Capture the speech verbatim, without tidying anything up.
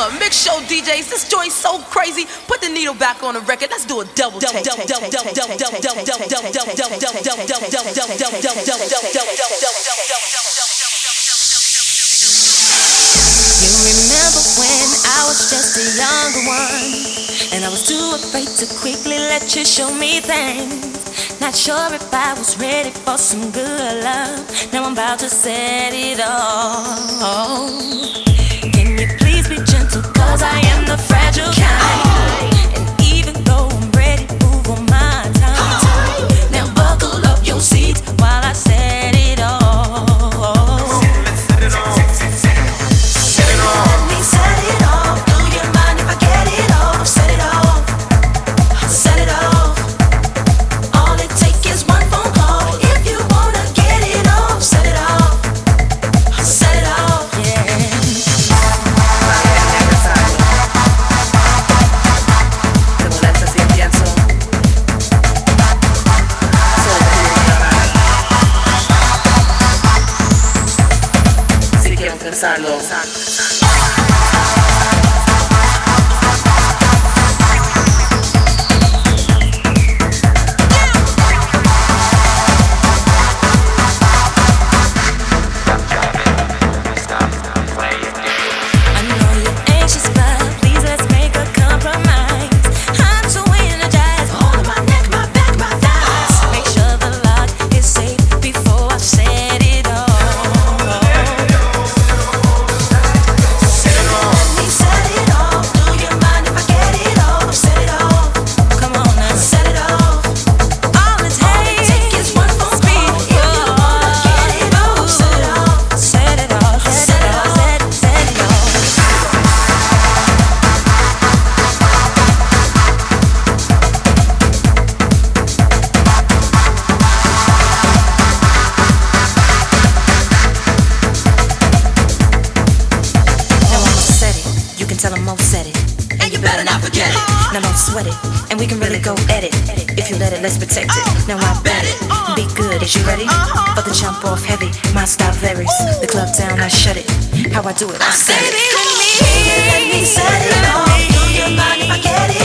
banger. Mix show D Js, this joint's so crazy. Put the needle back on the record. Let's do a double take. You remember when I was just a younger one, and I was too afraid to quickly let you show me things. Not sure if I was ready for some good love. Now I'm about to set it off. Can you please be gentle, cause I am the fragile kind. And even though I'm ready, move on my time. Now buckle up your seats while I set it off. Set it off. Set it off. Let me set it off. Do you mind if I get it off? Set it off. Set it off. All it takes is one phone call. If you wanna get it off, set it off. Set it off, yeah. Si quieren pensarlo. And we can really go at it. If you let it, let's protect it. Now I bet it. Be good, is you ready? For the jump off heavy, my style varies. The club down, I shut it. How I do it, I set it. Let me set it off. Do you mind if I get it?